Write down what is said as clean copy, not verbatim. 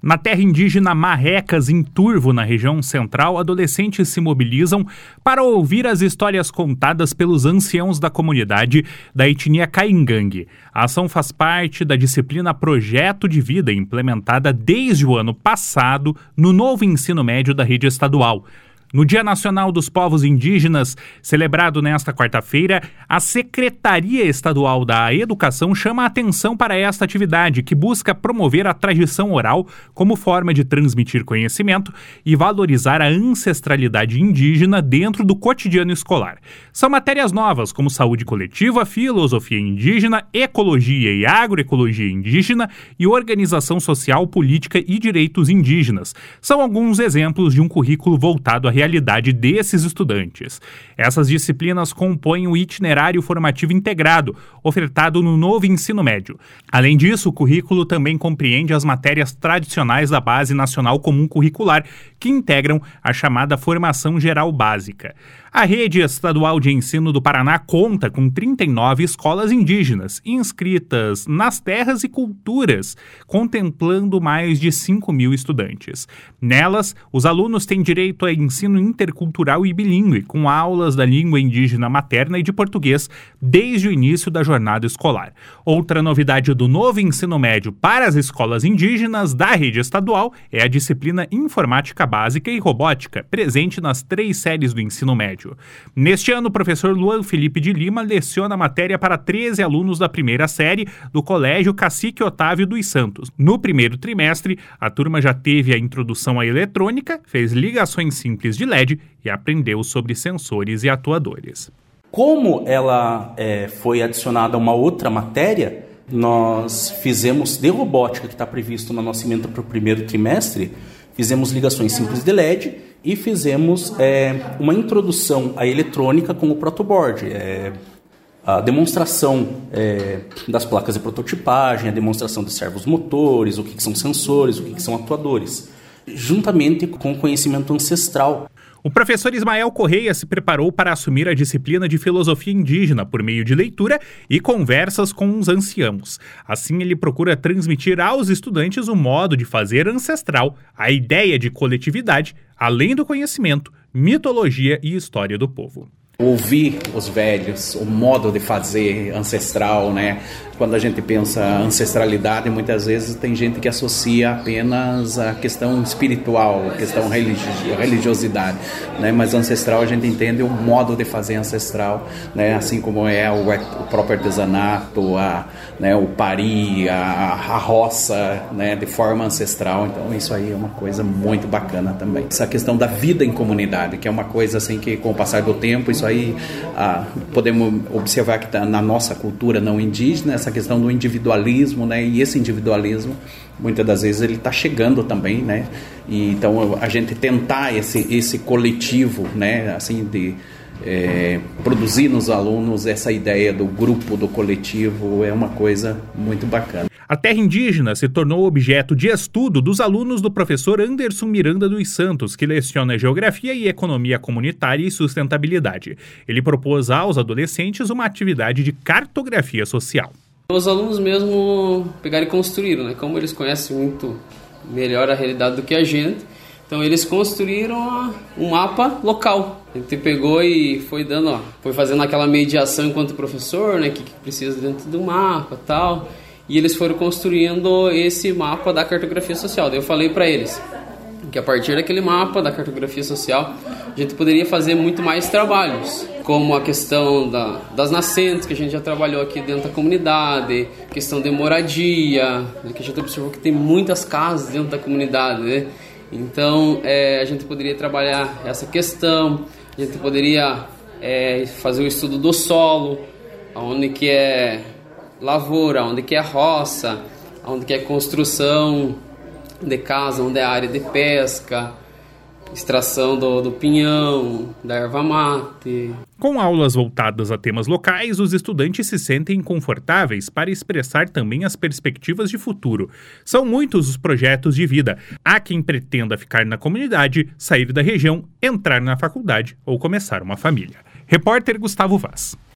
Na terra indígena Marrecas, em Turvo, na região central, adolescentes se mobilizam para ouvir as histórias contadas pelos anciãos da comunidade da etnia Caingangue. A ação faz parte da disciplina Projeto de Vida, implementada desde o ano passado no novo ensino médio da rede estadual. No Dia Nacional dos Povos Indígenas, celebrado nesta quarta-feira, a Secretaria Estadual da Educação chama a atenção para esta atividade, que busca promover a tradição oral como forma de transmitir conhecimento e valorizar a ancestralidade indígena dentro do cotidiano escolar. São matérias novas como saúde coletiva, filosofia indígena, ecologia e agroecologia indígena e organização social, política e direitos indígenas. São alguns exemplos de um currículo voltado à realidade desses estudantes. Essas disciplinas compõem o itinerário formativo integrado, ofertado no novo ensino médio. Além disso, o currículo também compreende as matérias tradicionais da Base Nacional Comum Curricular, que integram a chamada Formação Geral Básica. A Rede Estadual de Ensino do Paraná conta com 39 escolas indígenas, inscritas nas terras e culturas, contemplando mais de 5.000 estudantes. Nelas, os alunos têm direito a ensino intercultural e bilíngue, com aulas da língua indígena materna e de português, desde o início da jornada escolar. Outra novidade do novo ensino médio para as escolas indígenas da rede estadual é a disciplina Informática Básica e Robótica, presente nas 3 séries do ensino médio. Neste ano, o professor Luan Felipe de Lima leciona a matéria para 13 alunos da primeira série do Colégio Cacique Otávio dos Santos. No primeiro trimestre, a turma já teve a introdução à eletrônica, fez ligações simples de LED e aprendeu sobre sensores e atuadores. Como ela foi adicionada a uma outra matéria, nós fizemos de robótica, que está previsto na nossa emenda para o primeiro trimestre, fizemos ligações simples de LED e fizemos uma introdução à eletrônica com o protoboard, a demonstração das placas de prototipagem, a demonstração de servos motores, o que são sensores, o que são atuadores, juntamente com o conhecimento ancestral. O professor Ismael Correia se preparou para assumir a disciplina de filosofia indígena por meio de leitura e conversas com os anciãos. Assim, ele procura transmitir aos estudantes o modo de fazer ancestral, a ideia de coletividade, além do conhecimento, mitologia e história do povo. Ouvir os velhos, o modo de fazer ancestral, né? Quando a gente pensa ancestralidade, muitas vezes tem gente que associa apenas a questão espiritual, a questão religiosidade, né? Mas ancestral a gente entende o modo de fazer ancestral, né? Assim como é o próprio artesanato, o pari, a roça, né? De forma ancestral. Então isso aí é uma coisa muito bacana também. Essa questão da vida em comunidade, que é uma coisa assim que com o passar do tempo, isso aí podemos observar que tá na nossa cultura não indígena, essa questão do individualismo, né? E esse individualismo, muitas das vezes, ele está chegando também, né? E, então, a gente tentar esse coletivo, né? Assim, de produzir nos alunos essa ideia do grupo, do coletivo, é uma coisa muito bacana. A terra indígena se tornou objeto de estudo dos alunos do professor Anderson Miranda dos Santos, que leciona Geografia e Economia Comunitária e Sustentabilidade. Ele propôs aos adolescentes uma atividade de cartografia social. Os alunos mesmo pegaram e construíram, né? Como eles conhecem muito melhor a realidade do que a gente, então eles construíram um mapa local. A gente pegou e foi fazendo aquela mediação enquanto professor, né? O que precisa dentro do mapa e tal. E eles foram construindo esse mapa da cartografia social. Daí eu falei para eles que a partir daquele mapa da cartografia social a gente poderia fazer muito mais trabalhos, como a questão das nascentes, que a gente já trabalhou aqui dentro da comunidade, questão de moradia, né, que a gente observou que tem muitas casas dentro da comunidade, né? Então a gente poderia trabalhar essa questão, a gente poderia fazer o estudo do solo, onde que é lavoura, onde que é roça, onde que é construção de casa, onde é área de pesca, extração do pinhão, da erva mate. Com aulas voltadas a temas locais, os estudantes se sentem confortáveis para expressar também as perspectivas de futuro. São muitos os projetos de vida. Há quem pretenda ficar na comunidade, sair da região, entrar na faculdade ou começar uma família. Repórter Gustavo Vaz.